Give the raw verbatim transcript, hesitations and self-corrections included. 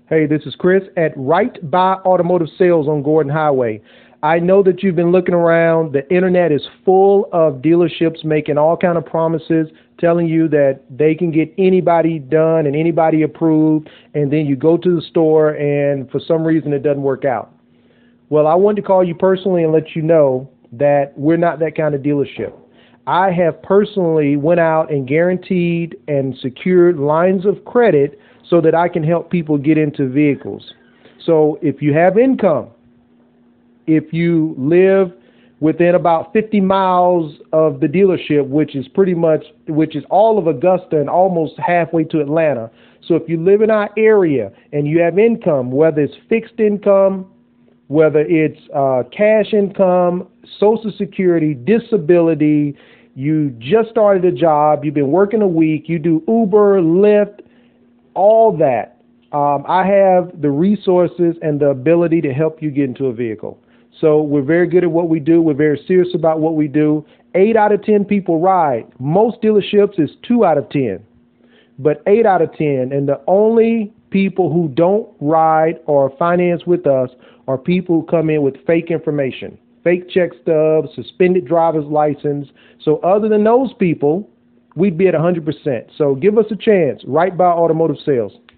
Hey, this is Chris at Right By Automotive Sales on Gordon Highway. I know that you've been looking around. The internet is full of dealerships making all kind of promises, telling you that they can get anybody done and anybody approved, and then you go to the store and for some reason it doesn't work out. Well, I wanted to call you personally and let you know that we're not that kind of dealership. I have personally went out and guaranteed and secured lines of credit so that I can help people get into vehicles. So if you have income, if you live within about fifty miles of the dealership, which is pretty much, which is all of Augusta and almost halfway to Atlanta. So if you live in our area and you have income, whether it's fixed income, whether it's uh, cash income, Social Security, disability, you just started a job, you've been working a week, you do Uber, Lyft, all that, um, I have the resources and the ability to help you get into a vehicle. So we're very good at what we do. We're very serious about what we do. Eight out of ten people ride. Most dealerships is two out of ten, but eight out of ten. And the only people who don't ride or finance with us are people who come in with fake information, fake check stubs, suspended driver's license. So other than those people, we'd be at one hundred percent. So give us a chance. Right By Automotive Sales.